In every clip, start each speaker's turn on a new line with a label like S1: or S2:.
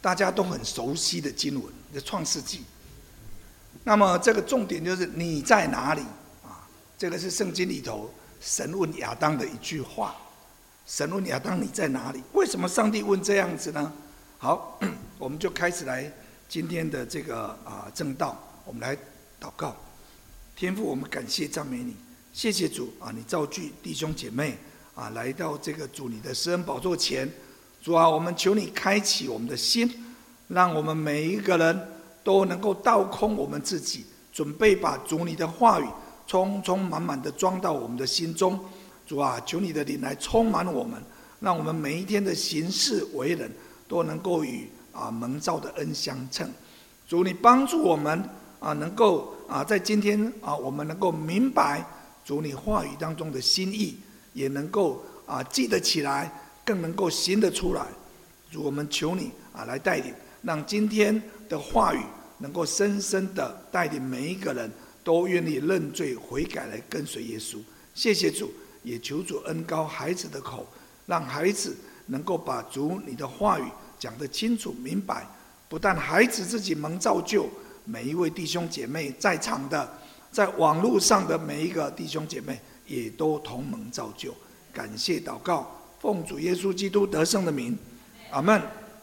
S1: 大家都很熟悉的经文，的创世纪。那么这个重点就是你在哪里啊？这个是圣经里头神问亚当的一句话。神问亚当你在哪里？为什么上帝问这样子呢？好，我们就开始来今天的这个正道，我们来祷告。天父，我们感谢赞美你，谢谢主啊！你召聚弟兄姐妹啊，来到这个主你的施恩宝座前。主啊，我们求你开启我们的心，让我们每一个人都能够倒空我们自己，准备把主你的话语充充满满的装到我们的心中。主啊，求你的灵来充满我们，让我们每一天的行事为人都能够与蒙召的恩相称。主，你帮助我们能够在今天我们能够明白主你话语当中的心意，也能够记得起来，更能够行得出来。主，我们求你来带领，让今天的话语能够深深的带领每一个人都愿意认罪悔改，来跟随耶稣。谢谢主，也求主恩膏孩子的口，让孩子能够把主你的话语讲得清楚明白。不但孩子自己蒙造就，每一位弟兄姐妹在场的，在网络上的每一个弟兄姐妹也都同蒙造就。感谢祷告，奉主耶稣基督得胜的名，阿们。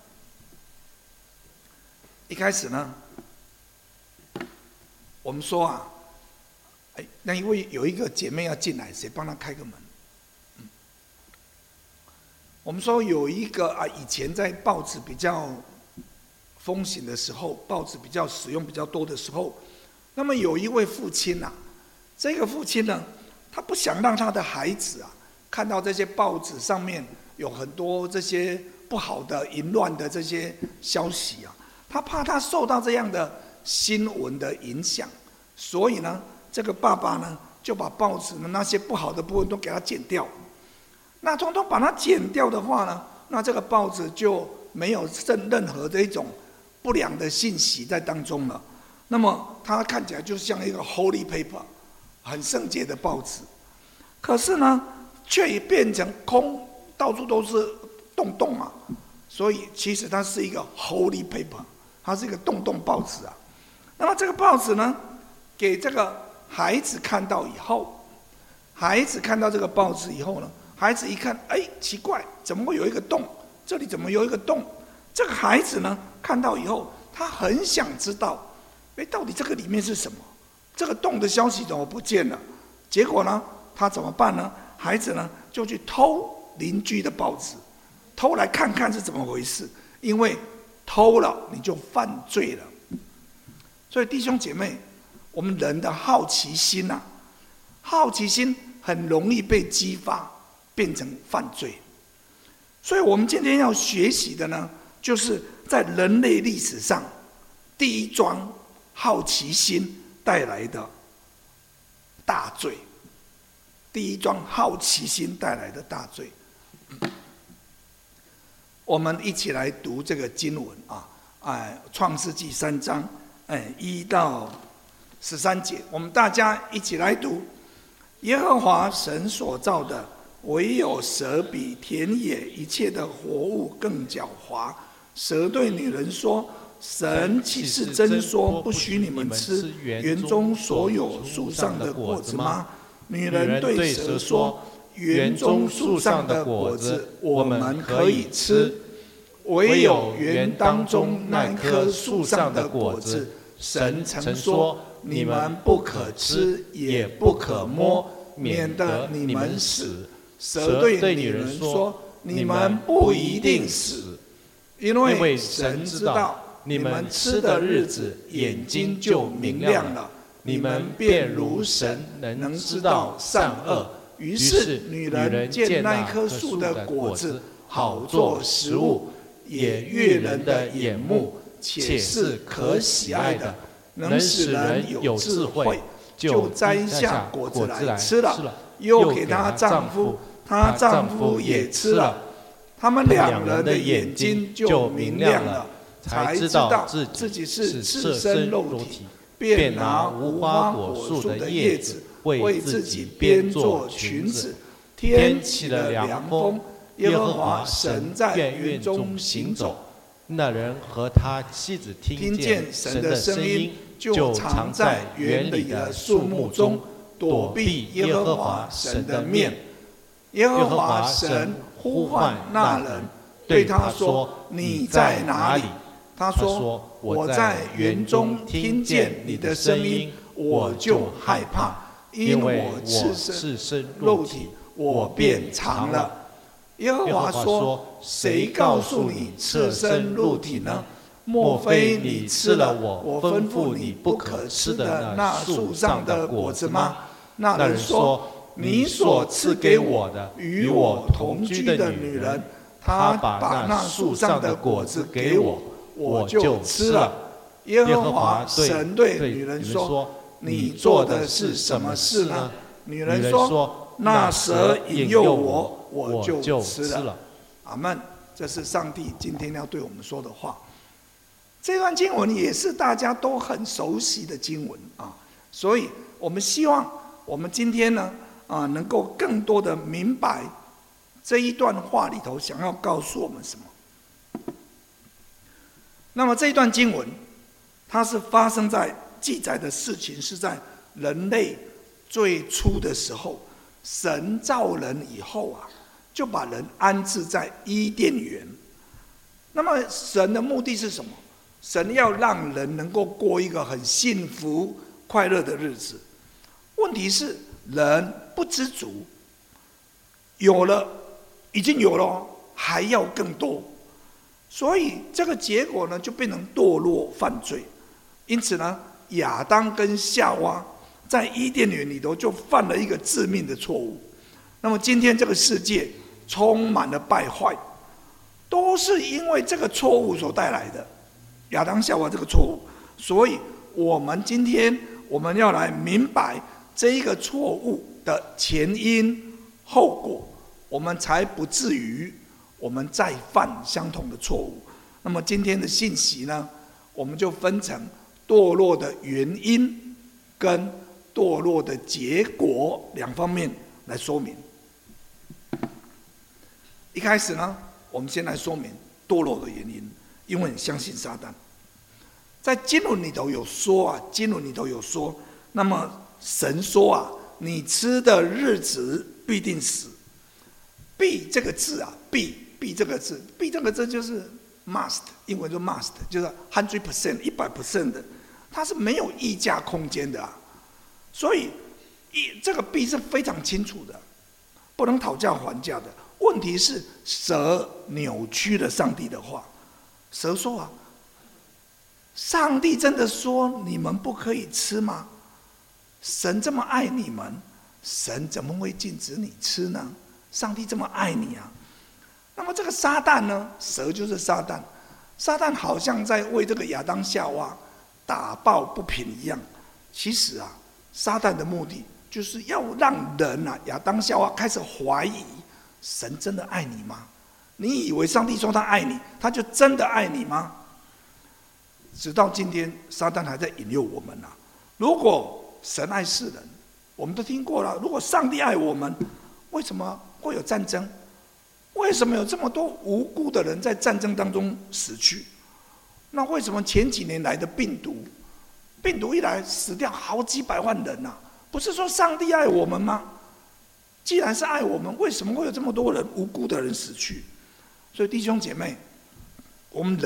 S1: 一开始呢，我们说那因为有一个姐妹要进来，谁帮她开个门？我们说有一个以前在报纸比较风行的时候，报纸比较使用比较多的时候，那么有一位父亲这个父亲呢，他不想让他的孩子看到这些报纸上面有很多这些不好的淫乱的这些消息他怕他受到这样的新闻的影响，所以呢，这个爸爸呢就把报纸的那些不好的部分都给他剪掉。那通通把它剪掉的话呢，那这个报纸就没有任何的一种不良的信息在当中了。那么它看起来就像一个 holy paper， 很圣洁的报纸。可是呢，却也变成空，到处都是洞洞所以其实它是一个 holy paper， 它是一个洞洞报纸那么这个报纸呢，给这个孩子看到以后，孩子看到这个报纸以后呢，孩子一看，奇怪，怎么会有一个洞？这里怎么有一个洞？这个孩子呢，看到以后，他很想知道，到底这个里面是什么？这个洞的消息怎么不见了？结果呢，他怎么办呢？孩子呢，就去偷邻居的报纸，偷来看看是怎么回事。因为偷了，你就犯罪了。所以弟兄姐妹，我们人的好奇心好奇心很容易被激发，变成犯罪。所以我们今天要学习的呢，就是在人类历史上第一桩好奇心带来的大罪。第一桩好奇心带来的大罪。我们一起来读这个经文创世纪3章1到13节，我们大家一起来读。耶和华神所造的，唯有蛇比田野一切的活物更狡猾。蛇对女人说：神岂是真说，不许你们吃园中所有树上的果子吗？女人对蛇说：园中树上的果子我们可以吃，唯有园当中那棵树上的果子，神曾说你们不可吃，也不可摸，免得你们死。蛇对女人说：你们不一定死，因为神知道你们吃的日子，眼睛就明亮了，你们便如神，能知道善恶。于是女人见那棵树的果子好做食物，也悦人的眼目，且是可喜爱的，能使人有智慧，就摘下果子来吃了，又给她丈夫，她丈夫也吃了。他们两人的眼睛就明亮了，才知道自己是赤身肉体，便拿无花果树的叶子为自己编做裙子。天起了凉风，耶和华神在园中行走，
S2: 那人和他妻子听见神的声音，就藏在园里的树木中，躲避耶和华神的面。
S1: 耶和华神呼唤那人，对他说：“你在哪里？”他说：“我在园中听见你的声音，我就害怕，因我赤身肉体，我便藏了。”耶和华说：“谁告诉你赤身肉体呢？莫非你吃了我吩咐你不可吃的那树上的果子吗？”那人说：“你所赐给我的与我同居的女人，她把那树上的果子给我，我就吃了。”耶和华神对女人说：“你做的是什么事呢？”女人说：“那蛇引诱我，我就吃了。”阿们。这是上帝今天要对我们说的话。这段经文也是大家都很熟悉的经文啊，所以我们希望我们今天呢能够更多的明白这一段话里头想要告诉我们什么。那么这一段经文，它是发生在记载的事情是在人类最初的时候，神造人以后就把人安置在伊甸园。那么神的目的是什么？神要让人能够过一个很幸福快乐的日子。问题是人不知足，已经有了，还要更多，所以这个结果呢，就变成堕落犯罪。因此呢，亚当跟夏娃在伊甸园里头就犯了一个致命的错误。那么今天这个世界充满了败坏，都是因为这个错误所带来的。亚当夏娃这个错误，所以我们今天我们要来明白这一个错误的前因后果，我们才不至于我们再犯相同的错误。那么今天的信息呢，我们就分成堕落的原因跟堕落的结果两方面来说明。一开始呢，我们先来说明堕落的原因，因为你相信撒旦。在经文里头有说，那么神说你吃的日子必定死。必这个字必这个字就是 must， 英文就 must， 就是 100% 的，它是没有议价空间的所以这个必是非常清楚的，不能讨价还价的。问题是蛇扭曲了上帝的话。蛇说上帝真的说你们不可以吃吗？神这么爱你们，神怎么会禁止你吃呢？上帝这么爱你那么这个撒旦呢，蛇就是撒旦，撒旦好像在为这个亚当夏娃打抱不平一样。其实撒旦的目的就是要让人亚当夏娃开始怀疑神真的爱你吗？你以为上帝说他爱你，他就真的爱你吗？直到今天，撒旦还在引诱我们如果神爱世人，我们都听过了，如果上帝爱我们，为什么会有战争？为什么有这么多无辜的人在战争当中死去？那为什么前几年来的病毒一来死掉好几百万人不是说上帝爱我们吗？既然是爱我们，为什么会有这么多人无辜的人死去？所以弟兄姐妹，我们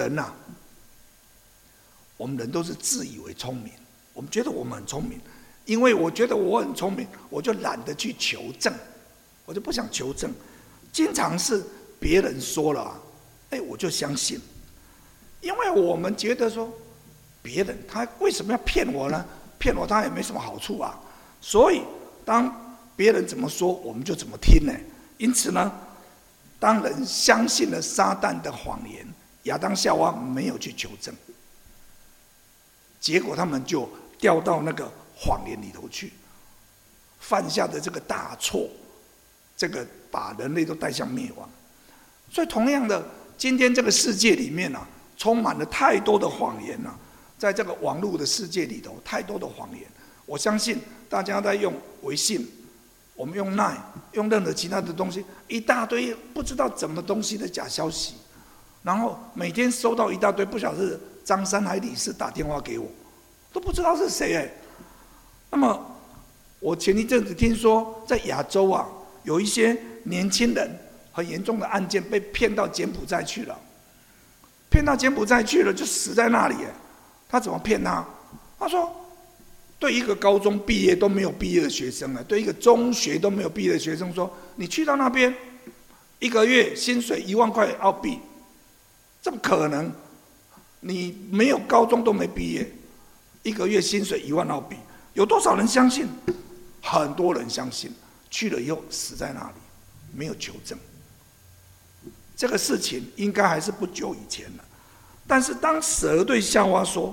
S1: 人都是自以为聪明，我们觉得我们很聪明，因为我觉得我很聪明，我就懒得去求证，我就不想求证，经常是别人说了我就相信，因为我们觉得说别人他为什么要骗我呢？骗我他也没什么好处所以当别人怎么说我们就怎么听因此呢，当人相信了撒旦的谎言，亚当夏娃没有去求证，结果他们就掉到那个谎言里头去，犯下的这个大错，这个把人类都带向灭亡。所以同样的，今天这个世界里面充满了太多的谎言在这个网络的世界里头，太多的谎言。我相信大家在用微信，我们用 LINE， 用任何其他的东西，一大堆不知道怎么东西的假消息。 然后每天收到一大堆，不晓得是张三还李四打电话给我，都不知道是谁哎。那么我前一阵子听说，在亚洲啊，有一些年轻人很严重的案件被骗到柬埔寨去了，骗到柬埔寨去了就死在那里哎。他怎么骗他？他说，对一个高中毕业都没有毕业的学生啊，对一个中学都没有毕业的学生说，你去到那边，一个月薪水1万块澳币。怎么可能？你没有高中都没毕业，一个月薪水1万澳币，有多少人相信？很多人相信，去了以后死在那里，没有求证。这个事情应该还是不久以前了。但是当蛇对夏娃说：“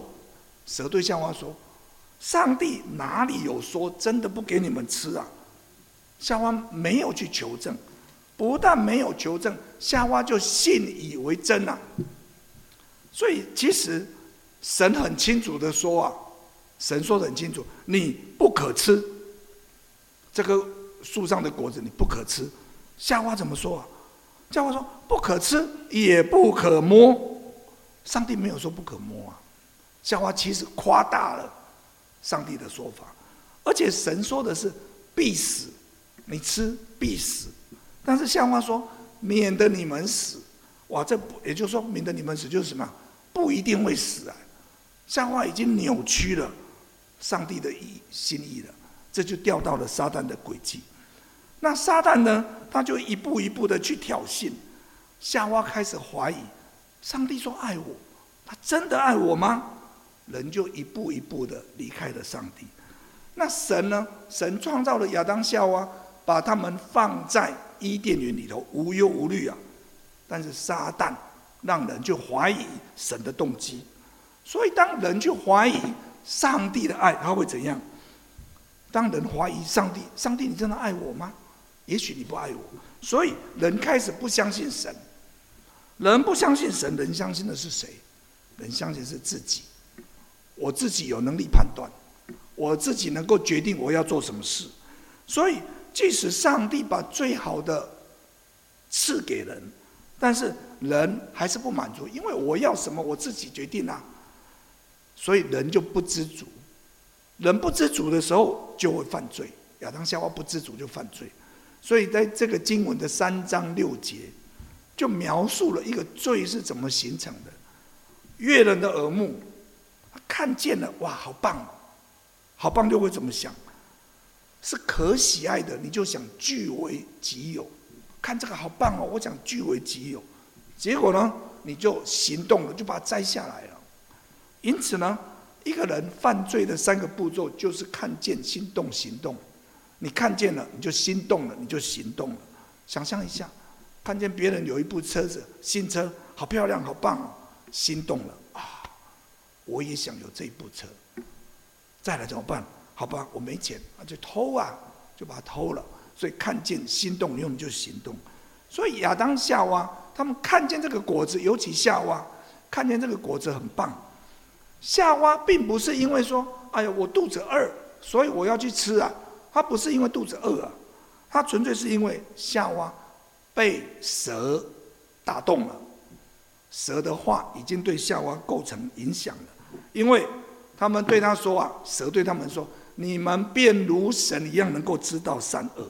S1: 上帝哪里有说真的不给你们吃啊？”夏娃没有去求证。不但没有求证，夏娃就信以为真啊。所以其实神很清楚的说啊，神说得很清楚，你不可吃这个树上的果子，你不可吃。夏娃怎么说啊？夏娃说不可吃，也不可摸。上帝没有说不可摸啊。夏娃其实夸大了上帝的说法，而且神说的是必死，你吃必死。但是夏娃说免得你们死，哇，这也就是说免得你们死就是什么？不一定会死啊。夏娃已经扭曲了上帝的心意了，这就掉到了撒旦的诡计。那撒旦呢，他就一步一步的去挑衅，夏娃开始怀疑，上帝说爱我，他真的爱我吗？人就一步一步的离开了上帝。那神呢？神创造了亚当夏娃，把他们放在伊甸园里头，无忧无虑啊。但是撒旦让人就怀疑神的动机，所以当人去怀疑上帝的爱，他会怎样？当人怀疑上帝，上帝你真的爱我吗？也许你不爱我，所以人开始不相信神。人不相信神，人相信的是谁？人相信是自己。我自己有能力判断，我自己能够决定我要做什么事。所以即使上帝把最好的赐给人，但是人还是不满足，因为我要什么我自己决定啊。所以人就不知足，人不知足的时候就会犯罪。亚当夏娃不知足就犯罪。所以在这个经文的3章6节，就描述了一个罪是怎么形成的。悦人的耳目，看见了，哇，好棒哦，好棒，就会怎么想？是可喜爱的，你就想据为己有。看这个好棒哦，我想据为己有。结果呢，你就行动了，就把它摘下来了。因此呢，一个人犯罪的3个步骤就是看见、心动、行动。你看见了，你就心动了，你就行动了。想象一下，看见别人有一部车子，新车，好漂亮，好棒哦，心动了啊！我也想有这一部车。再来怎么办？好吧，我没钱，那就偷啊，就把它偷了。所以看见、心动，因为我们就行动。所以亚当、夏娃他们看见这个果子，尤其夏娃看见这个果子很棒。夏娃并不是因为说，哎呀，我肚子饿，所以我要去吃啊。他不是因为肚子饿啊，他纯粹是因为夏娃被蛇打动了。蛇的话已经对夏娃构成影响了，因为他们对他说啊，蛇对他们说：“你们便如神一样，能够知道善恶。”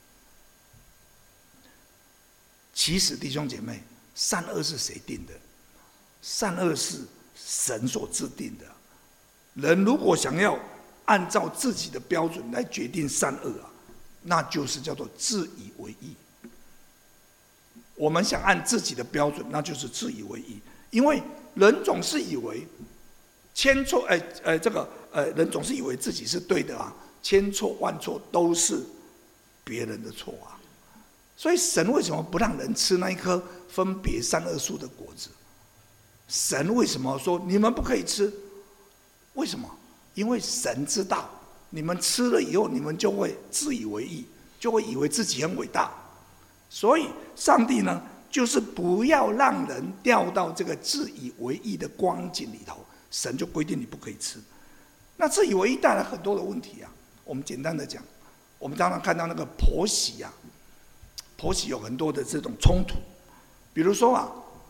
S1: 其实弟兄姐妹，善恶是谁定的？善恶是神所制定的。人如果想要按照自己的标准来决定善恶啊，那就是叫做自以为义。我们想按自己的标准，那就是自以为义，因为人总是以为千错，人总是以为自己是对的啊，千错万错都是别人的错啊。所以神为什么不让人吃那一棵分别善恶树的果子？神为什么说你们不可以吃？为什么？因为神知道你们吃了以后，你们就会自以为义，就会以为自己很伟大。所以上帝呢，就是不要让人掉到这个自以为义的光景里头，神就规定你不可以吃。那自以为义带来很多的问题啊。我们简单的讲，我们常常看到那个婆媳啊，婆媳有很多的这种冲突。比如说啊，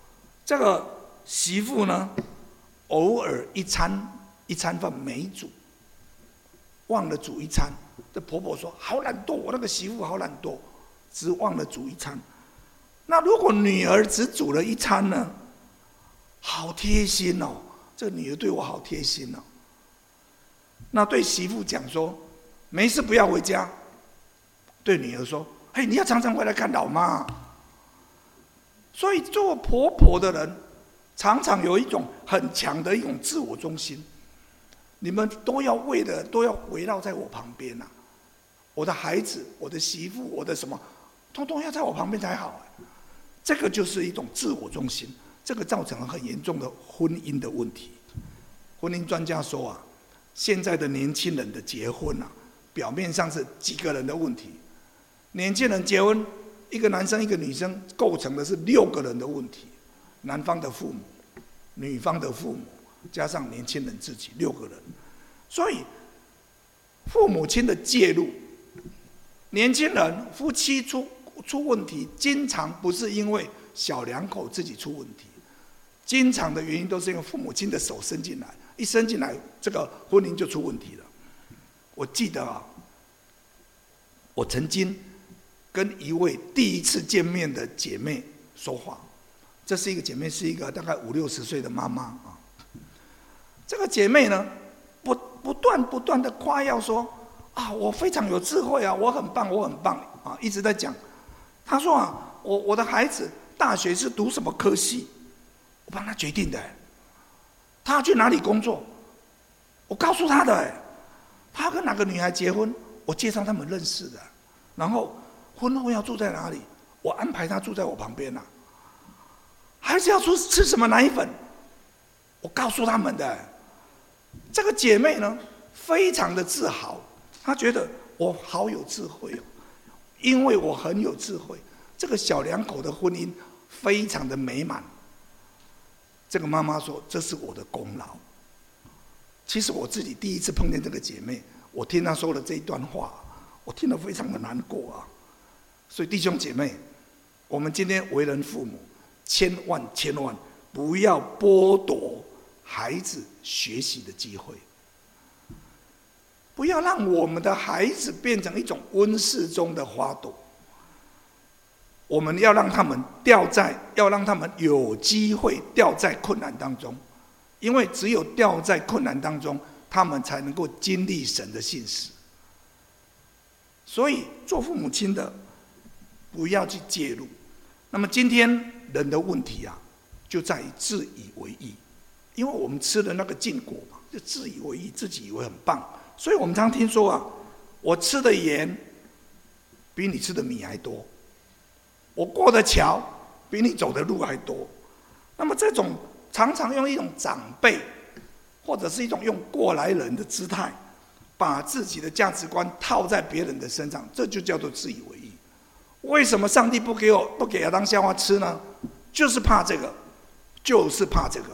S1: 这个媳妇呢，偶尔一餐饭没煮，忘了煮一餐。这婆婆说：“好懒惰，我那个媳妇好懒惰，只忘了煮一餐。”那如果女儿只煮了一餐呢？好贴心哦，这个女儿对我好贴心哦。那对媳妇讲说：“没事，不要回家。”对女儿说：“嘿，你要常常回来看老妈。”所以做婆婆的人，常常有一种很强的一种自我中心。你们都要围绕在我旁边呐、我的孩子、我的媳妇、我的什么，通通要在我旁边才好。这个就是一种自我中心，这个造成了很严重的婚姻的问题。婚姻专家说啊，现在的年轻人的结婚啊，表面上是几个人的问题，年轻人结婚，一个男生一个女生构成的是6个人的问题，男方的父母、女方的父母，加上年轻人自己6个人，所以父母亲的介入，年轻人夫妻出问题，经常不是因为小两口自己出问题，经常的原因都是因为父母亲的手伸进来，一伸进来，这个婚姻就出问题了。我记得啊，我曾经跟一位第一次见面的姐妹说话，这是一个姐妹，是一个大概50、60岁的妈妈啊。这个姐妹呢，不断的夸耀说啊，我非常有智慧啊，我很棒，我很棒啊，一直在讲。她说啊，我的孩子大学是读什么科系，我帮他决定的。他要去哪里工作，我告诉他的。他要跟哪个女孩结婚，我介绍他们认识的。然后婚后要住在哪里，我安排他住在我旁边啊。孩子要吃什么奶粉，我告诉他们的。这个姐妹呢，非常的自豪，她觉得我好有智慧哦，因为我很有智慧，这个小两口的婚姻非常的美满。这个妈妈说：“这是我的功劳。”其实我自己第一次碰见这个姐妹，我听她说了这一段话，我听得非常的难过啊。所以弟兄姐妹，我们今天为人父母，千万不要剥夺孩子学习的机会，不要让我们的孩子变成一种温室中的花朵。我们要让他们有机会掉在困难当中，因为只有掉在困难当中，他们才能够经历神的信实。所以做父母亲的不要去介入。那么今天人的问题啊，就在于自以为意，因为我们吃的那个禁果嘛，就自以为意，自己以为很棒。所以我们常听说啊，我吃的盐比你吃的米还多，我过的桥比你走的路还多。那么这种常常用一种长辈，或者是一种用过来人的姿态，把自己的价值观套在别人的身上，这就叫做自以为意。为什么上帝不给亚当夏娃吃呢？就是怕这个，就是怕这个。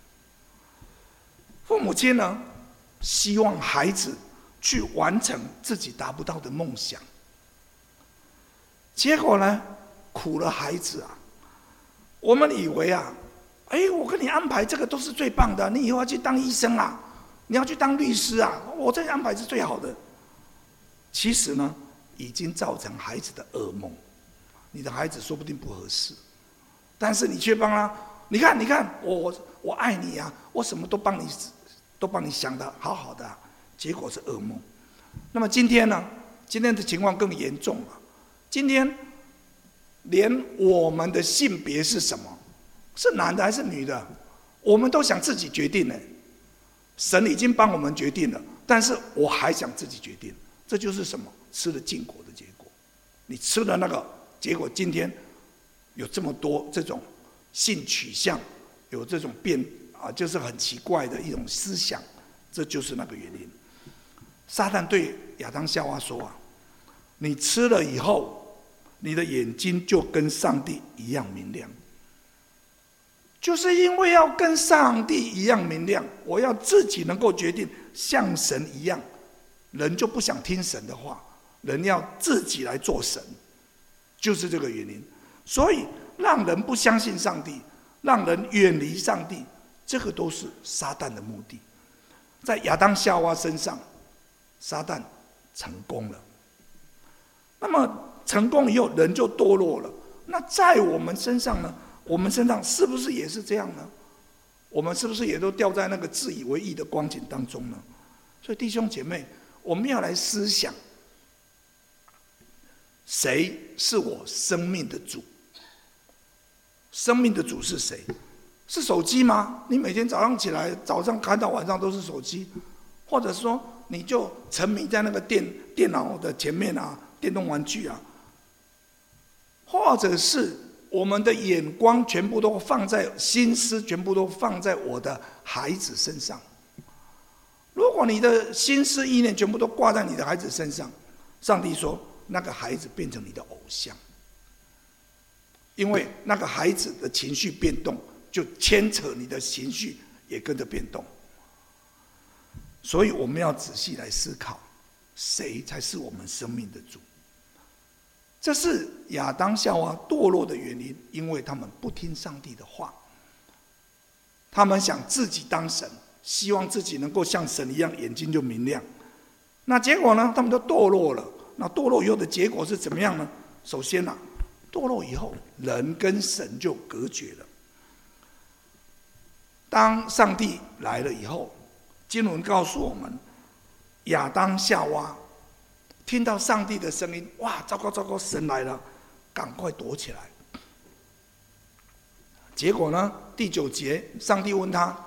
S1: 父母亲呢，希望孩子去完成自己达不到的梦想，结果呢，苦了孩子啊。我们以为啊，我跟你安排这个都是最棒的，你以后要去当医生啊，你要去当律师啊，我这个安排是最好的。其实呢，已经造成孩子的噩梦。你的孩子说不定不合适，但是你却帮他，你看，我爱你啊，我什么都帮你想的好好的啊，结果是噩梦。那么今天呢？今天的情况更严重了。今天连我们的性别是什么，是男的还是女的，我们都想自己决定呢。神已经帮我们决定了，但是我还想自己决定，这就是什么？吃了禁果的结果。你吃了那个，结果今天有这么多这种性取向，有这种就是很奇怪的一种思想，这就是那个原因。撒旦对亚当夏娃说啊，你吃了以后，你的眼睛就跟上帝一样明亮。就是因为要跟上帝一样明亮，我要自己能够决定像神一样，人就不想听神的话，人要自己来做神，就是这个原因。所以让人不相信上帝， 让人远离上帝，这个都是撒旦的目的。在亚当夏娃身上，撒旦成功了。那么成功以后，人就堕落了。那在我们身上呢？我们身上是不是也是这样呢？我们是不是也都掉在那个自以为义的光景当中呢？所以弟兄姐妹，我们要来思想，谁是我生命的主？生命的主是谁？是手机吗？你每天早上起来，早上看到晚上都是手机，或者说你就沉迷在那个电脑的前面啊，电动玩具啊，或者是我们的眼光全部都放在心思，全部都放在我的孩子身上。如果你的心思意念全部都挂在你的孩子身上，上帝说那个孩子变成你的偶像，因为那个孩子的情绪变动，就牵扯你的情绪也跟着变动。所以我们要仔细来思考，谁才是我们生命的主？这是亚当夏娃堕落的原因，因为他们不听上帝的话，他们想自己当神，希望自己能够像神一样，眼睛就明亮。那结果呢？他们都堕落了。那堕落以后的结果是怎么样呢？首先啊，堕落以后，人跟神就隔绝了。当上帝来了以后，经文告诉我们，亚当夏娃听到上帝的声音，哇，糟糕糟糕，神来了，赶快躲起来。结果呢，第9节，上帝问他：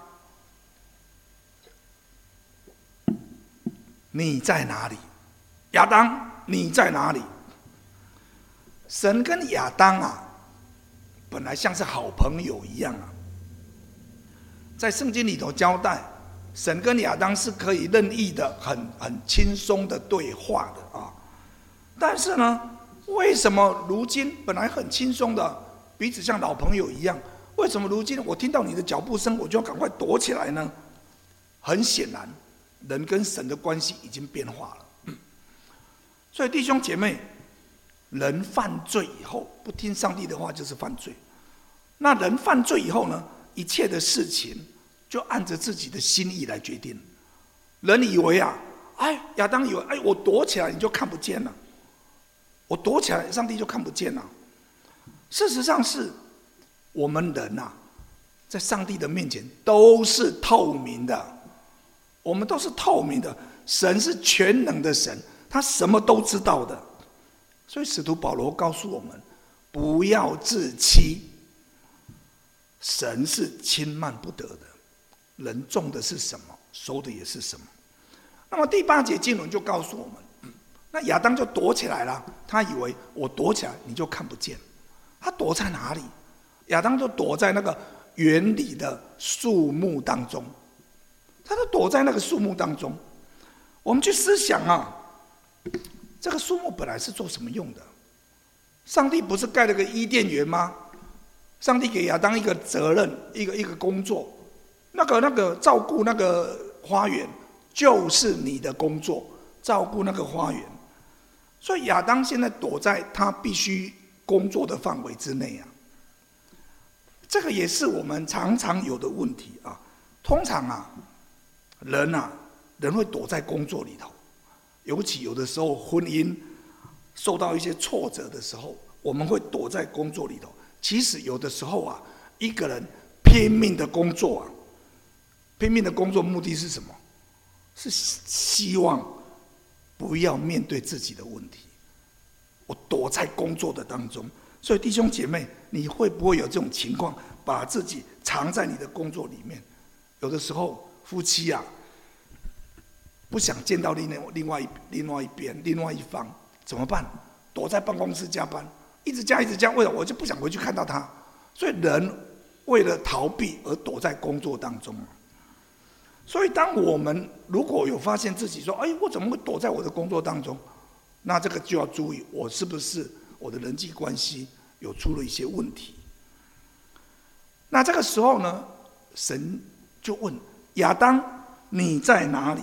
S1: 你在哪里？亚当，你在哪里？神跟亚当啊，本来像是好朋友一样啊。在圣经里头交代，神跟亚当是可以任意的、很轻松的对话的啊。但是呢，为什么如今本来很轻松的，彼此像老朋友一样，为什么如今我听到你的脚步声，我就要赶快躲起来呢？很显然，人跟神的关系已经变化了。所以弟兄姐妹，人犯罪以后不听上帝的话就是犯罪。那人犯罪以后呢，一切的事情就按着自己的心意来决定。人以为啊，亚当以为，我躲起来你就看不见了，我躲起来上帝就看不见了。事实上是我们人啊，在上帝的面前都是透明的，我们都是透明的。神是全能的神，他什么都知道的。所以使徒保罗告诉我们，不要自欺，神是轻慢不得的，人种的是什么，收的也是什么。那么第8节经文就告诉我们，那亚当就躲起来了，他以为我躲起来你就看不见。他躲在哪里？亚当就躲在那个园里的树木当中，他就躲在那个树木当中。我们去思想啊，这个树木本来是做什么用的？上帝不是盖了个伊甸园吗？上帝给亚当一个责任，一个工作，那个照顾那个花园，就是你的工作，照顾那个花园。所以亚当现在躲在他必须工作的范围之内啊。这个也是我们常常有的问题啊。通常啊，人会躲在工作里头，尤其有的时候婚姻受到一些挫折的时候，我们会躲在工作里头。其实有的时候啊，一个人拼命的工作啊，拼命的工作目的是什么？是希望不要面对自己的问题，我躲在工作的当中。所以弟兄姐妹，你会不会有这种情况，把自己藏在你的工作里面？有的时候夫妻啊，不想见到另外一方，怎么办？躲在办公室加班，一直加，为了我就不想回去看到他。所以人为了逃避而躲在工作当中。所以当我们如果有发现自己说，我怎么会躲在我的工作当中？那这个就要注意，我是不是我的人际关系有出了一些问题？那这个时候呢，神就问亚当，你在哪里？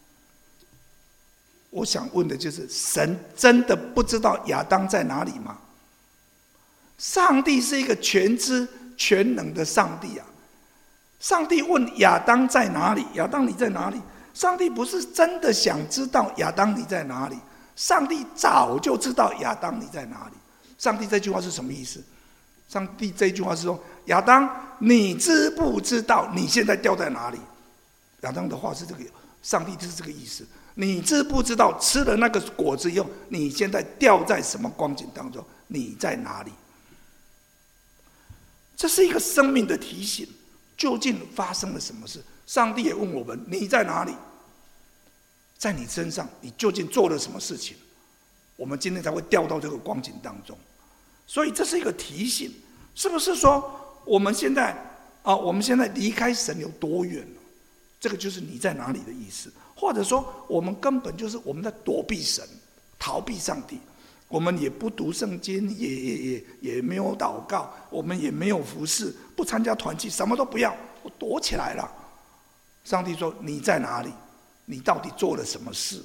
S1: 我想问的就是，神真的不知道亚当在哪里吗？上帝是一个全知全能的上帝啊！上帝问亚当在哪里？亚当你在哪里？上帝不是真的想知道亚当你在哪里，上帝早就知道亚当你在哪里。上帝这句话是什么意思？上帝这句话是说：亚当，你知不知道你现在掉在哪里？亚当的话是这个，上帝就是这个意思。你知不知道吃了那个果子以后，你现在掉在什么光景当中？你在哪里？这是一个生命的提醒，究竟发生了什么事？上帝也问我们：你在哪里？在你身上，你究竟做了什么事情？我们今天才会掉到这个光景当中。所以这是一个提醒，是不是说我们现在离开神有多远了？这个就是你在哪里的意思。或者说，我们根本就是我们在躲避神，逃避上帝。我们也不读圣经，也没有祷告，我们也没有服侍，不参加团契，什么都不要，我躲起来了。上帝说：你在哪里？你到底做了什么事？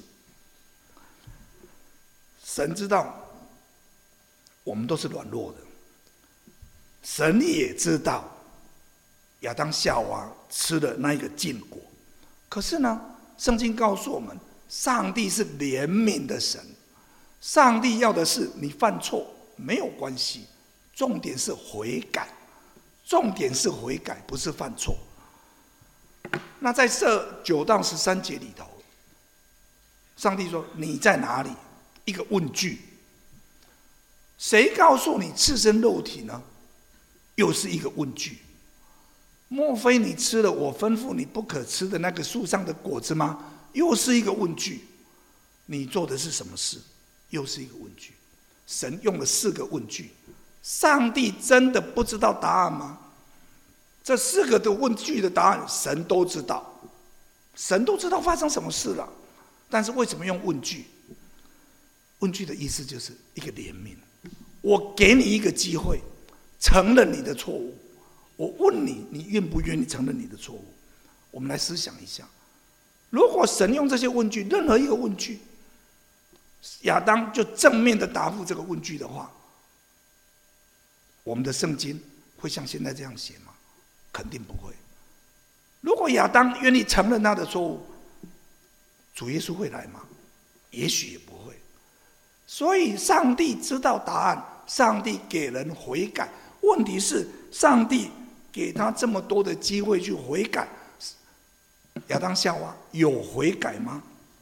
S1: 神知道我们都是软弱的，神也知道亚当夏娃吃了那一个禁果。可是呢，圣经告诉我们，上帝是怜悯的神。上帝要的是你犯错没有关系，重点是悔改，重点是悔改，不是犯错。那在这9到13节里头，上帝说：你在哪里？一个问句。谁告诉你赤身肉体呢？又是一个问句。莫非你吃了我吩咐你不可吃的那个树上的果子吗？又是一个问句。你做的是什么事？又是一个问句。神用了4个问句。上帝真的不知道答案吗？这4个的问句的答案，神都知道，神都知道发生什么事了。但是为什么用问句？问句的意思就是一个怜悯。我给你一个机会，承认你的错误。我问你，你愿不愿意承认你的错误？我们来思想一下，如果神用这些问句，任何一个问句，亚当就正面的答复这个问句的话，我们的圣经会像现在这样写吗？肯定不会。如果亚当愿意承认他的错误，主耶稣会来吗？也许也不会。所以上帝知道答案，上帝给人悔改。问题是，上帝给他这么多的机会去悔改，亚当夏娃有悔改吗？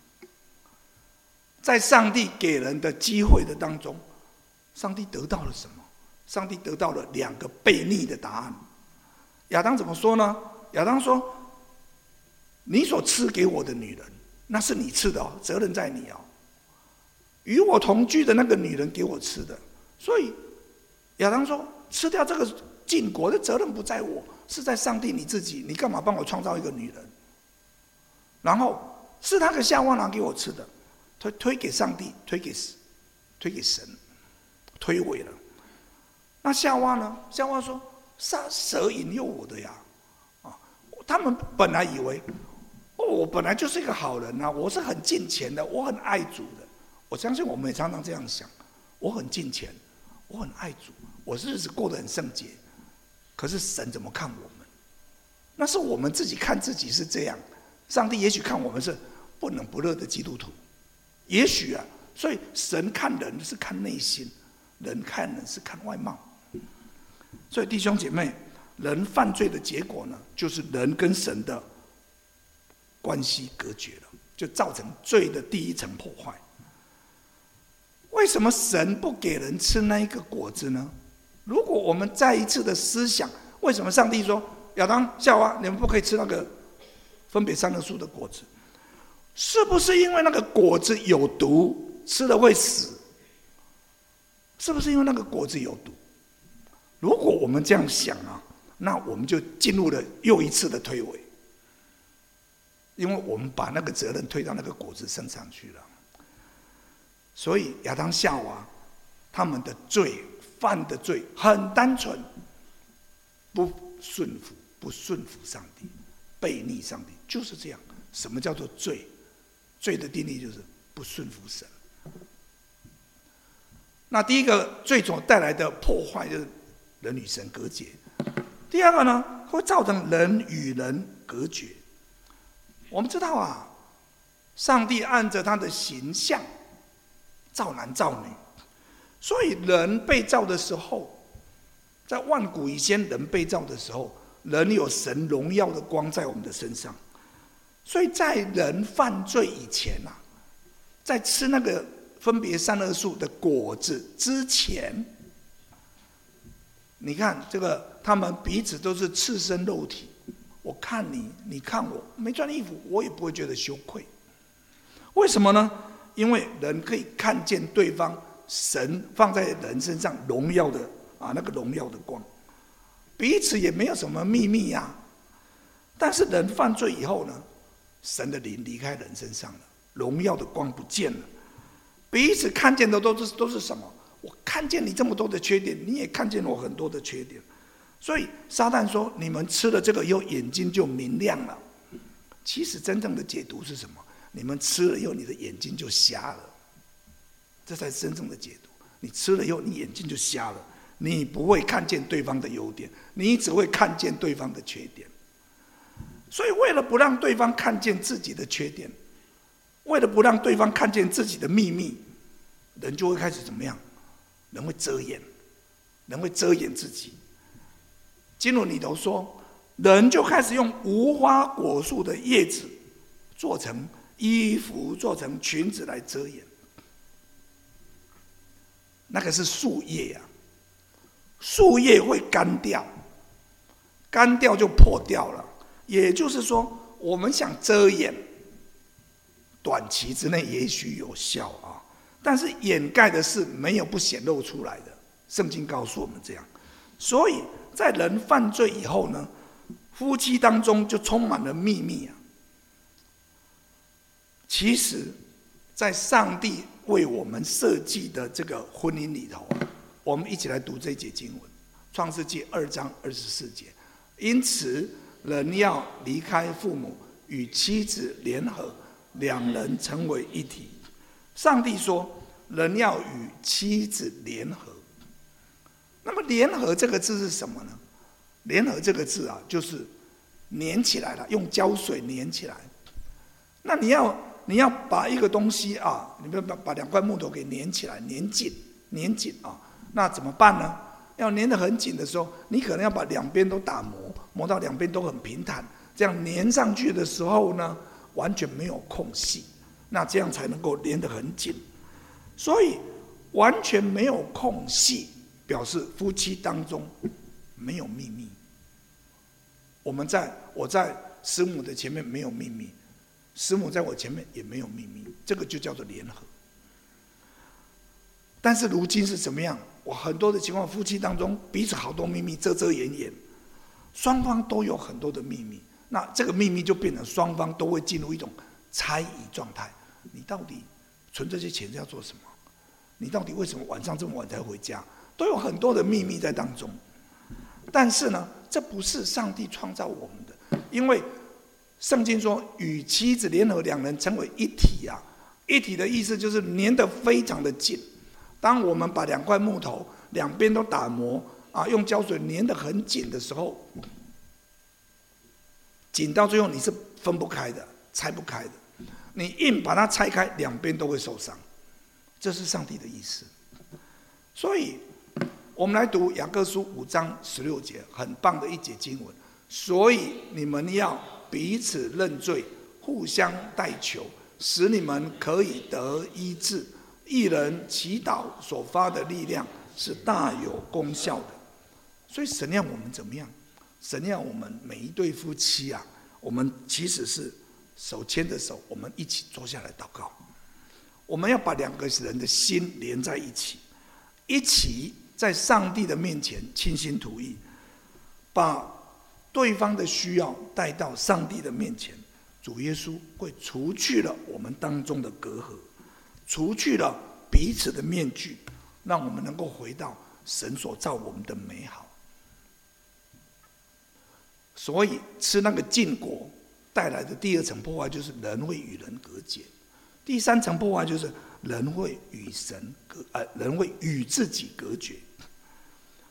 S1: 在上帝给人的机会的当中，上帝得到了什么？上帝得到了2个悖逆的答案。亚当怎么说呢？亚当说：你所赐给我的女人，那是你赐的哦，责任在你哦。与我同居的那个女人给我吃的，所以亚当说：吃掉这个禁果的责任不在我，是在上帝你自己。你干嘛帮我创造一个女人？然后是那个夏娃拿给我吃的，推给上帝，推给神，推诿了。那夏娃呢？夏娃说：蛇引诱我的呀！他们本来以为，我本来就是一个好人啊，我是很敬虔的，我很爱主的。我相信我们也常常这样想：我很敬虔，我很爱主，我日子过得很圣洁。可是神怎么看我们？那是我们自己看自己是这样，上帝也许看我们是不冷不热的基督徒，也许啊。所以神看人是看内心，人看人是看外貌。所以弟兄姐妹，人犯罪的结果呢，就是人跟神的关系隔绝了，就造成罪的第一层破坏。为什么神不给人吃那一个果子呢？如果我们再一次的思想，为什么上帝说亚当夏娃你们不可以吃那个分别善恶树的果子？是不是因为那个果子有毒，吃了会死？是不是因为那个果子有毒？如果我们这样想啊，那我们就进入了又一次的推诿，因为我们把那个责任推到那个果子身上去了。所以亚当夏娃他们的罪犯的罪很单纯，不顺服上帝，悖逆上帝，就是这样。什么叫做罪？罪的定义就是不顺服神。那第一个罪所带来的破坏就是人与神隔绝。 第二个呢，会造成人与人隔绝。我们知道啊，上帝按着他的形象造男造女，所以人被造的时候，在万古以前人被造的时候，人有神荣耀的光在我们的身上。所以在人犯罪以前啊，在吃那个分别善恶树的果子之前，你看这个，他们彼此都是赤身肉体，我看你，你看我，没穿衣服，我也不会觉得羞愧。为什么呢？因为人可以看见对方，神放在人身上荣耀的那个荣耀的光，彼此也没有什么秘密呀。但是人犯罪以后呢，神的灵离开人身上了，荣耀的光不见了，彼此看见的都是什么？我看见你这么多的缺点，你也看见我很多的缺点。所以撒旦说，你们吃了这个以后眼睛就明亮了。其实真正的解读是什么？你们吃了以后你的眼睛就瞎了，这才是真正的解读。你吃了以后你眼睛就瞎了，你不会看见对方的优点，你只会看见对方的缺点。所以为了不让对方看见自己的缺点，为了不让对方看见自己的秘密，人就会开始怎么样？人会遮掩，人会遮掩自己。经文里头说，人就开始用无花果树的叶子做成衣服，做成裙子来遮掩。那个是树叶啊，树叶会干掉，干掉就破掉了。也就是说，我们想遮掩，短期之内也许有效啊，但是掩盖的是没有不显露出来的。圣经告诉我们这样，所以在人犯罪以后呢，夫妻当中就充满了秘密啊。其实，在上帝为我们设计的这个婚姻里头，我们一起来读这节经文，创世纪2章24节。因此，人要离开父母，与妻子联合，两人成为一体。上帝说，人要与妻子联合。那么联合这个字是什么呢？联合这个字啊，就是粘起来了，用胶水粘起来。那你要把一个东西啊，你不要把2块木头给粘起来，粘紧啊，那怎么办呢？要粘得很紧的时候，你可能要把两边都打磨，磨到两边都很平坦，这样粘上去的时候呢，完全没有空隙，那这样才能够粘得很紧。所以完全没有空隙，表示夫妻当中没有秘密。我在师母的前面没有秘密，师母在我前面也没有秘密，这个就叫做联合。但是如今是怎么样？我很多的情况，夫妻当中彼此好多秘密，遮遮掩掩，双方都有很多的秘密。那这个秘密就变成双方都会进入一种猜疑状态。你到底存这些钱是要做什么？你到底为什么晚上这么晚才回家？都有很多的秘密在当中。但是呢，这不是上帝创造我们的，因为圣经说与妻子联合，两人成为一体啊。一体的意思就是粘得非常的紧。当我们把2块木头两边都打磨啊，用胶水粘得很紧的时候，紧到最后你是分不开的，拆不开的。你硬把它拆开，两边都会受伤。这是上帝的意思。所以我们来读雅各书5章16节，很棒的一节经文。所以你们要彼此认罪，互相代求，使你们可以得医治。一人祈祷所发的力量是大有功效的。所以神要我们怎么样？神要我们每一对夫妻啊，我们其实是手牵着手，我们一起坐下来祷告。我们要把2个人的心连在一起，一起在上帝的面前倾心吐意，把对方的需要带到上帝的面前。主耶稣会除去了我们当中的隔阂，除去了彼此的面具，让我们能够回到神所造我们的美好。所以吃那个禁果带来的第2层破坏，就是人会与人隔绝；第3层破坏就是人会与自己隔绝。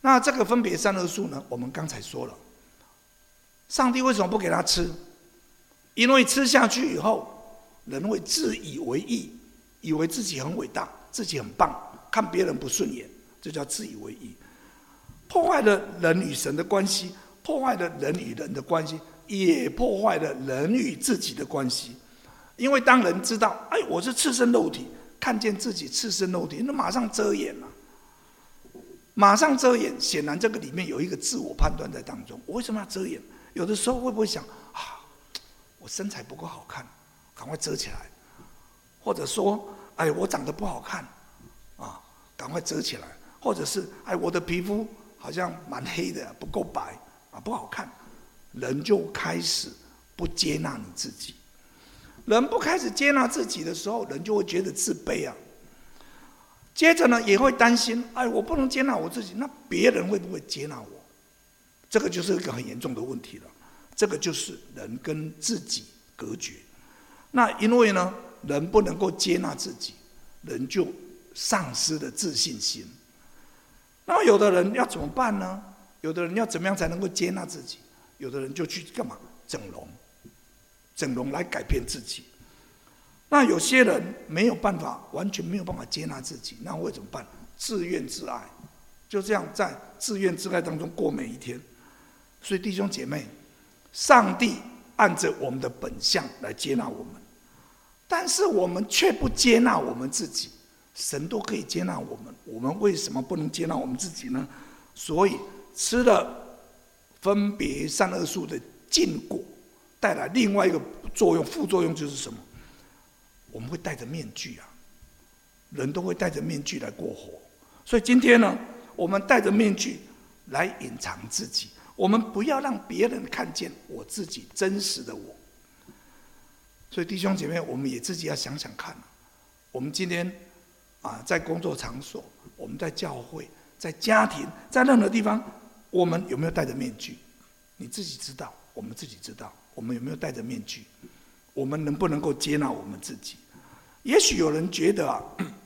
S1: 那这个分别善恶树呢，我们刚才说了，上帝为什么不给他吃？因为吃下去以后，人会自以为意，以为自己很伟大，自己很棒，看别人不顺眼，这叫自以为意，破坏了人与神的关系，破坏了人与人的关系，也破坏了人与自己的关系。因为当人知道，哎，我是赤身肉体，看见自己赤身肉体，那马上遮掩了，马上遮掩。显然这个里面有一个自我判断在当中。我为什么要遮掩？有的时候会不会想啊，我身材不够好看，赶快遮起来，或者说，哎，我长得不好看，啊，赶快遮起来，或者是，哎，我的皮肤好像蛮黑的，不够白，啊，不好看，人就开始不接纳你自己。人不开始接纳自己的时候，人就会觉得自卑啊。接着呢，也会担心，哎，我不能接纳我自己，那别人会不会接纳我？这个就是一个很严重的问题了。这个就是人跟自己隔绝。那因为呢，人不能够接纳自己，人就丧失了自信心。那么有的人要怎么办呢？有的人要怎么样才能够接纳自己？有的人就去干嘛？整容。整容来改变自己。那有些人没有办法，完全没有办法接纳自己，那会怎么办？自怨自艾，就这样在自怨自艾当中过每一天。所以弟兄姐妹，上帝按着我们的本相来接纳我们，但是我们却不接纳我们自己。神都可以接纳我们，我们为什么不能接纳我们自己呢？所以吃了分别善恶树的禁果，带来另外一个作用，副作用就是什么？我们会戴着面具啊，人都会戴着面具来过活。所以今天呢，我们戴着面具来隐藏自己，我们不要让别人看见我自己真实的我。所以弟兄姐妹，我们也自己要想想看，我们今天啊，在工作场所，我们在教会，在家庭，在任何地方，我们有没有戴着面具？你自己知道，我们自己知道。我们有没有戴着面具？我们能不能够接纳我们自己？也许有人觉得啊，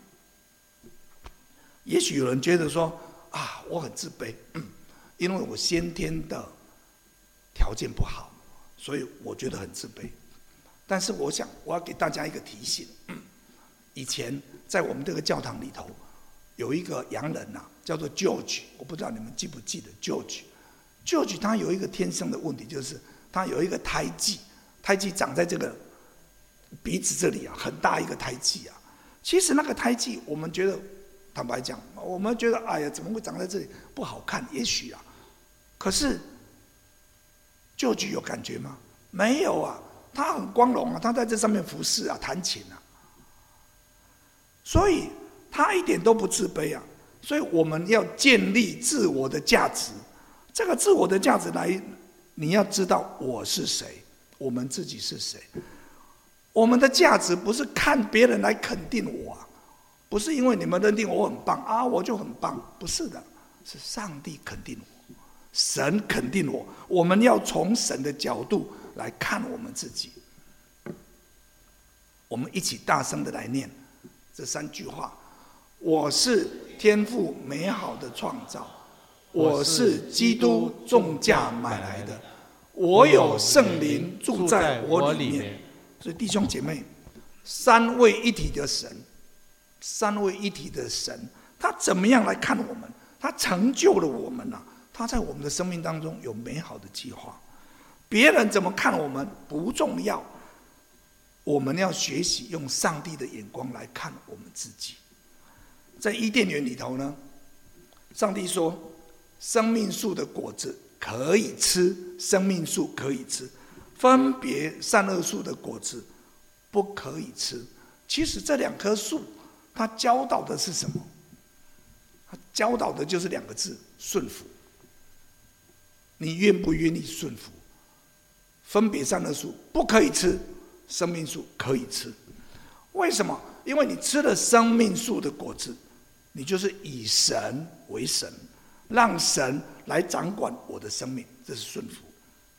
S1: 也许有人觉得说啊，我很自卑，因为我先天的条件不好，所以我觉得很自卑。但是我想，我要给大家一个提醒：以前在我们这个教堂里头，有一个洋人呐，叫做 George， 我不知道你们记不记得 George。George 他有一个天生的问题，就是他有一个胎记，胎记长在这个鼻子这里啊，很大一个胎记啊。其实那个胎记，我们觉得，坦白讲，我们觉得，哎呀，怎么会长在这里，不好看？也许啊，可是George有感觉吗？没有啊，他很光荣啊，他在这上面服侍啊，弹琴啊，所以他一点都不自卑啊。所以我们要建立自我的价值。这个自我的价值来，你要知道我是谁，我们自己是谁。我们的价值不是看别人来肯定我啊，不是因为你们认定我很棒啊，我就很棒，不是的，是上帝肯定我，神肯定我。我们要从神的角度来看我们自己。我们一起大声的来念这3句话：我是天父美好的创造。我是基督重价买来的，我有圣灵住在我里面。所以弟兄姐妹，三位一体的神，他怎么样来看我们？他成就了我们啊！他在我们的生命当中有美好的计划。别人怎么看我们不重要，我们要学习用上帝的眼光来看我们自己。在伊甸园里头呢，上帝说，生命树的果子可以吃，生命树可以吃，分别善恶树的果子不可以吃。其实这2棵树，它教导的是什么？它教导的就是2个字：顺服。你愿不愿意顺服？分别善恶树不可以吃，生命树可以吃。为什么？因为你吃了生命树的果子，你就是以神为神，让神来掌管我的生命，这是顺服。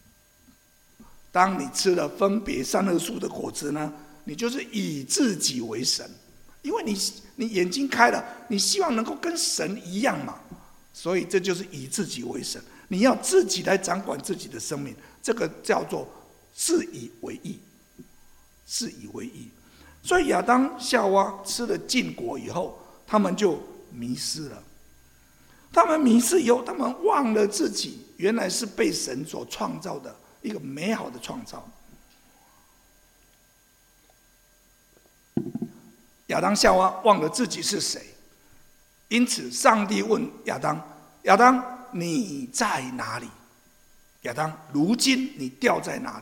S1: 当你吃了分别善恶树的果子呢，你就是以自己为神，因为你眼睛开了，你希望能够跟神一样嘛， 所以这就是以自己为神，你要自己来掌管自己的生命，这个叫做自以为义，自以为义。所以亚当夏娃吃了禁果以后，他们就迷失了。他们迷失以后，他们忘了自己原来是被神所创造的一个美好的创造。亚当夏娃忘了自己是谁，因此上帝问亚当：亚当，你在哪里？亚当，如今你掉在哪里？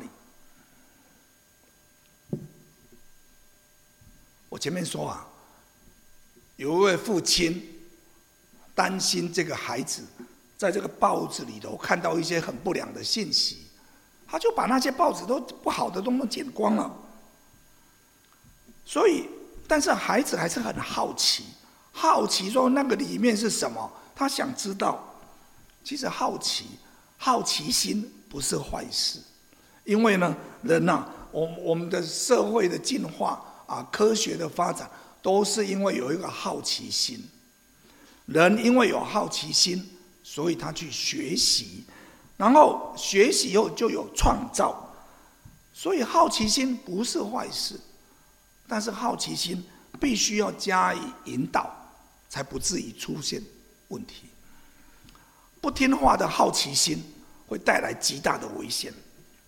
S1: 我前面说啊，有一位父亲担心这个孩子在这个报纸里头看到一些很不良的信息，他就把那些报纸都不好的都剪光了。所以，但是孩子还是很好奇，好奇说那个里面是什么，他想知道。其实好奇心不是坏事，因为呢，人啊，我们的社会的进化啊，科学的发展，都是因为有一个好奇心。人因为有好奇心，所以他去学习，然后学习以后就有创造。所以好奇心不是坏事，但是好奇心必须要加以引导，才不至于出现问题。不听话的好奇心会带来极大的危险。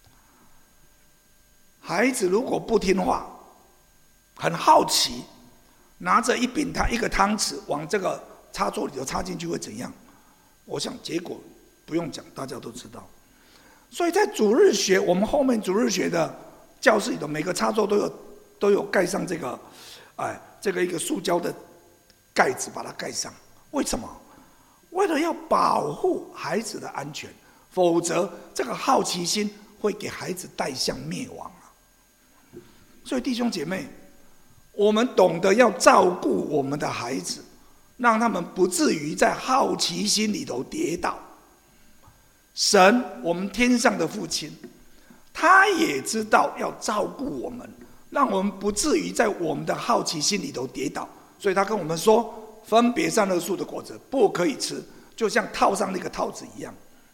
S1: 孩子如果不听话，很好奇，拿着一个汤匙往这个插座里头插进去会怎样？我想结果不用讲，大家都知道。所以在主日学，我们后面主日学的教室里头，每个插座都有盖上这个一个塑胶的盖子，把它盖上。为什么？为了要保护孩子的安全，否则这个好奇心会给孩子带向灭亡啊！所以弟兄姐妹，我们懂得要照顾我们的孩子，让他们不至于在好奇心里头跌倒。神，我们天上的父亲，他也知道要照顾我们，让我们不至于在我们的好奇心里头跌倒，所以他跟我们说，分别善恶树的果子不可以吃，就像套上那个套子一样。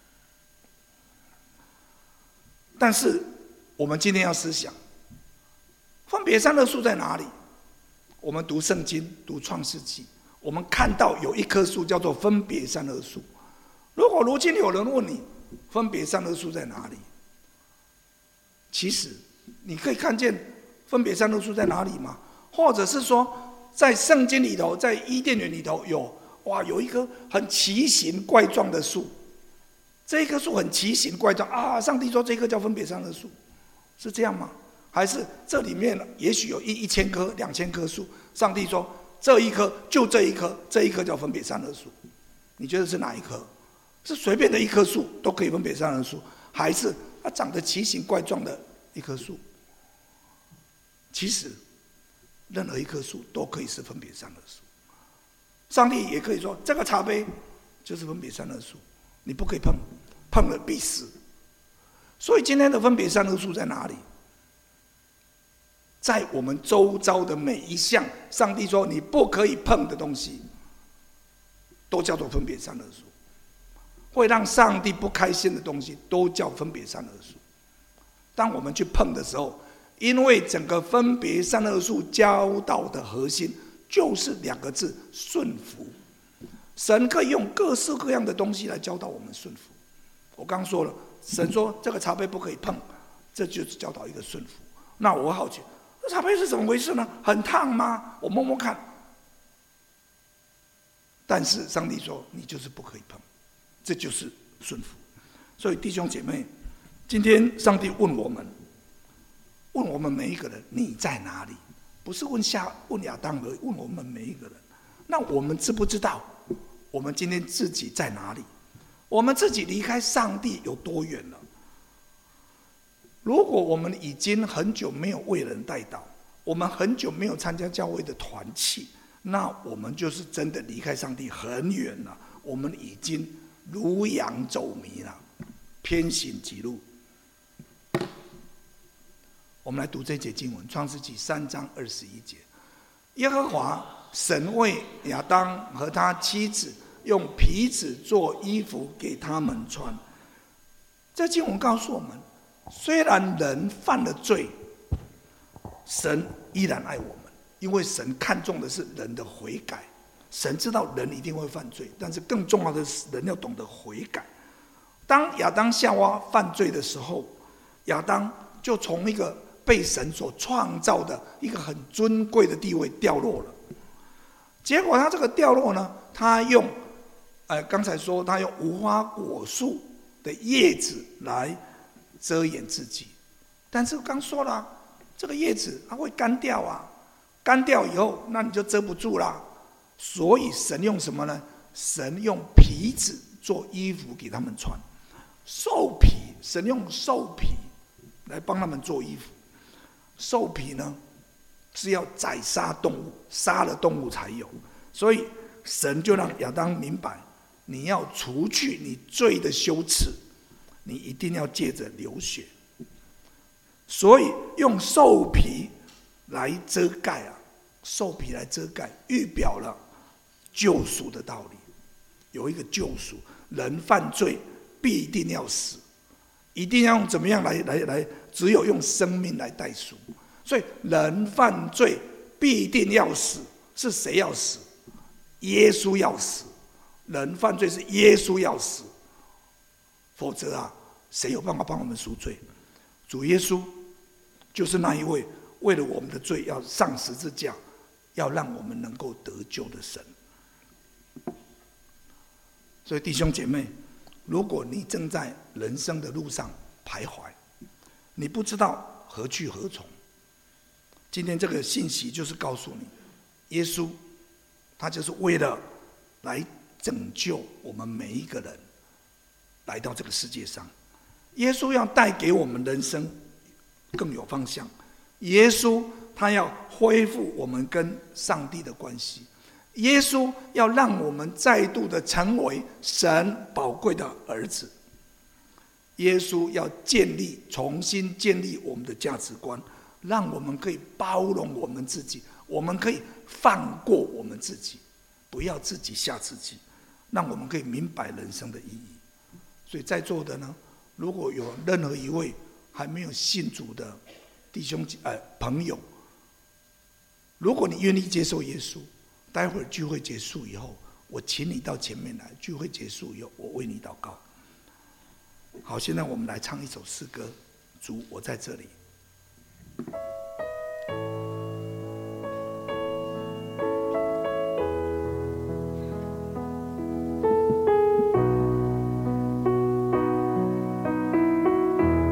S1: 但是我们今天要思想，分别善恶树在哪里？我们读圣经，读创世纪，我们看到有一棵树叫做分别善恶树。如果如今有人问你，分别善恶树在哪里？其实你可以看见分别善恶树在哪里吗？或者是说，在圣经里头，在伊甸园里头有一棵很奇形怪状的树，这一棵树很奇形怪状啊！上帝说这棵叫分别善恶树，是这样吗？还是这里面也许有1000棵、2000棵树，上帝说这一棵就这一棵，这一棵叫分别善恶树，你觉得是哪一棵？是随便的一棵树都可以分别善恶树，还是它长得奇形怪状的一棵树？其实任何一棵树都可以是分别善恶树。上帝也可以说这个茶杯就是分别善恶树，你不可以碰，碰了必死。所以今天的分别善恶树在哪里？在我们周遭的每一项，上帝说你不可以碰的东西，都叫做分别善恶树。会让上帝不开心的东西，都叫分别善恶树。当我们去碰的时候，因为整个分别善恶树教导的核心就是2个字：顺服。神可以用各式各样的东西来教导我们顺服。我刚说了，神说这个茶杯不可以碰，这就是教导一个顺服。那我好奇，这茶杯是怎么回事呢？很烫吗？我摸摸看。但是上帝说你就是不可以碰，这就是顺服。所以弟兄姐妹，今天上帝问我们每一个人，你在哪里？不是问亚当而已，问我们每一个人。那我们知不知道我们今天自己在哪里？我们自己离开上帝有多远了？如果我们已经很久没有为人代祷，我们很久没有参加教会的团契，那我们就是真的离开上帝很远了。我们已经如羊走迷了，偏行己路。我们来读这节经文，创世纪3章21节。耶和华神为亚当和他妻子用皮子做衣服给他们穿。这经文告诉我们，虽然人犯了罪，神依然爱我们，因为神看重的是人的悔改。神知道人一定会犯罪，但是更重要的是人要懂得悔改。当亚当夏娃犯罪的时候，亚当就从一个被神所创造的一个很尊贵的地位掉落了。结果他这个掉落呢，他用刚才说他用无花果树的叶子来遮掩自己，但是刚说了，这个叶子它会干掉啊，干掉以后，那你就遮不住啦。所以神用什么呢？神用皮子做衣服给他们穿，兽皮，神用兽皮来帮他们做衣服。兽皮呢是要宰杀动物，杀了动物才有，所以神就让亚当明白，你要除去你罪的羞耻，你一定要借着流血。所以用兽皮来遮盖啊，兽皮来遮盖，预表了救赎的道理。有一个救赎，人犯罪必定要死，一定要用怎么样来，只有用生命来代赎。所以人犯罪必定要死，是谁要死？耶稣要死。人犯罪是耶稣要死，否则啊，谁有办法帮我们赎罪？主耶稣就是那一位为了我们的罪要上十字架，要让我们能够得救的神。所以弟兄姐妹，如果你正在人生的路上徘徊，你不知道何去何从，今天这个信息就是告诉你，耶稣他就是为了来拯救我们每一个人来到这个世界上。耶稣要带给我们人生更有方向，耶稣他要恢复我们跟上帝的关系，耶稣要让我们再度的成为神宝贵的儿子，耶稣要重新建立我们的价值观，让我们可以包容我们自己，我们可以放过我们自己，不要自己吓自己，让我们可以明白人生的意义。所以在座的呢，如果有任何一位还没有信主的弟兄朋友，如果你愿意接受耶稣，待会儿聚会结束以后，我请你到前面来，聚会结束以后，我为你祷告。好，现在我们来唱一首诗歌，主，我在这里。